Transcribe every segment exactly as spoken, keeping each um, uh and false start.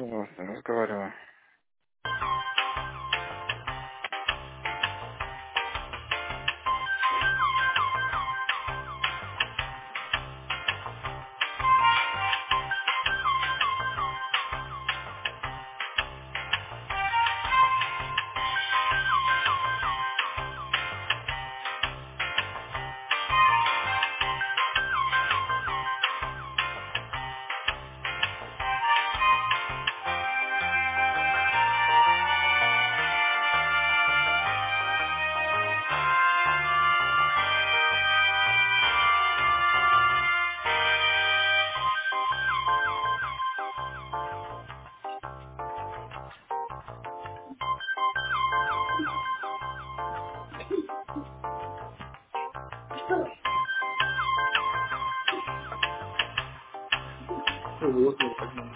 Пожалуйста, разговариваю. Вот, вот, так надо.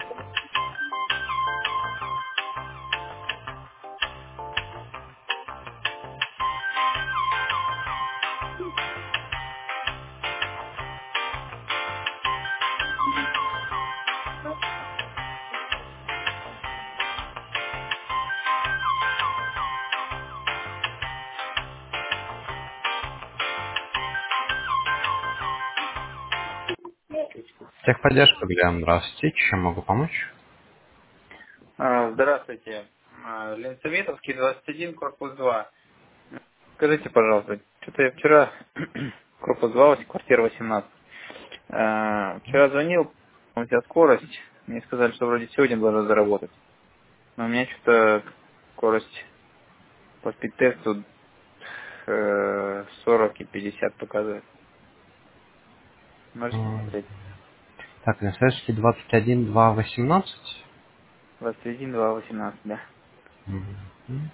Техподдержка, Глеб, здравствуйте. Чем могу помочь? А, здравствуйте. А, Ленсоветовский, двадцать один, корпус два. Скажите, пожалуйста, что-то я вчера, корпус два, квартира восемнадцать. А, вчера звонил, у тебя скорость. Мне сказали, что вроде сегодня должен заработать. Но у меня что-то скорость по спид-тесту э, сорок и пятьдесят показывает. Можете М, посмотреть? Так, на связи двадцать один два восемнадцать. двадцать один, два, восемнадцать, да. Мгм.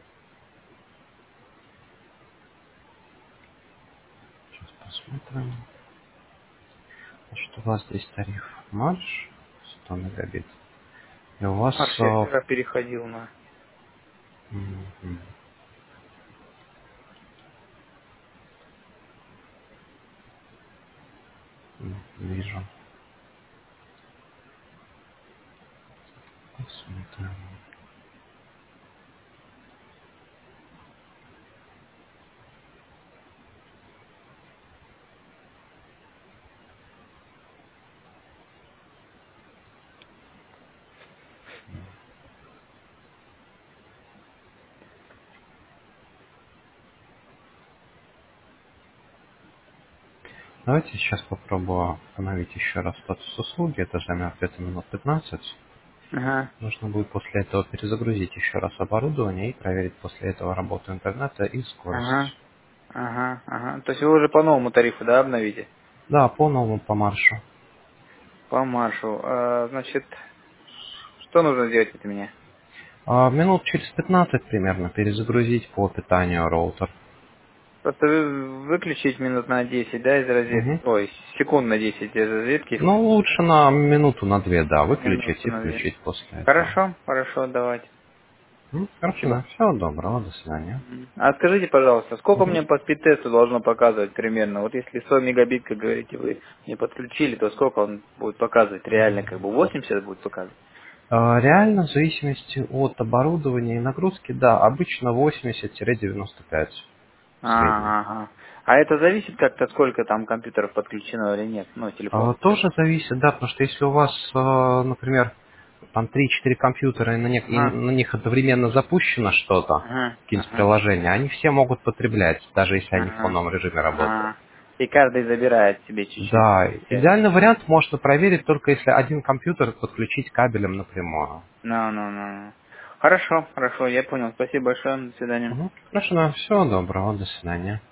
Сейчас посмотрим. Значит, у вас здесь тариф марш сто мегабит. И у вас... Марш, я э, вчера переходил на... мгм, м, Вижу. Посмотрим. Давайте сейчас попробую установить еще раз статус услуги. Это займет где-то минут пятнадцать. Ага. Нужно будет после этого перезагрузить еще раз оборудование и проверить после этого работу интернета и Ага, скорость. ага, ага. То есть вы уже по новому тарифу, да, обновите? Да, по новому, по маршу. По маршу. А, значит, что нужно сделать от меня? А, минут через пятнадцать примерно перезагрузить по питанию роутер. Просто вы- выключить минут на десять, да, из розетки. Мгм. Ой, секунд на десять из розетки. Ну, лучше на минуту, на две, да, выключить Минуту и на две. включить после этого. Хорошо, хорошо, давайте. М, Хорошо, Спасибо. да. Всего доброго, до свидания. Мгм. А скажите, пожалуйста, сколько Мгм. мне по спид-тесту должно показывать примерно? Вот если сто мегабит, как говорите, вы не подключили, то сколько он будет показывать? Реально, как бы восемьдесят будет показывать? А, Реально, в зависимости от оборудования и нагрузки, да, обычно восемьдесят-девяносто пять в среднем. А, ага. А это зависит как-то, сколько там компьютеров подключено или нет? Ну, А, телефон. Тоже зависит, да, потому что если у вас, а, например, там три-четыре компьютера, и на, них, и Ага, на них одновременно запущено что-то, ага, какие-нибудь ага, приложения, они все могут потреблять, даже если они в ага, фоновом режиме работают. ага. И каждый забирает себе чуть-чуть. Да, Все. идеальный вариант можно проверить только если один компьютер подключить кабелем напрямую. Ну, ну, ну. Хорошо, хорошо, я понял. Спасибо большое. До свидания. Мгм. Хорошо, да, всего доброго, до свидания.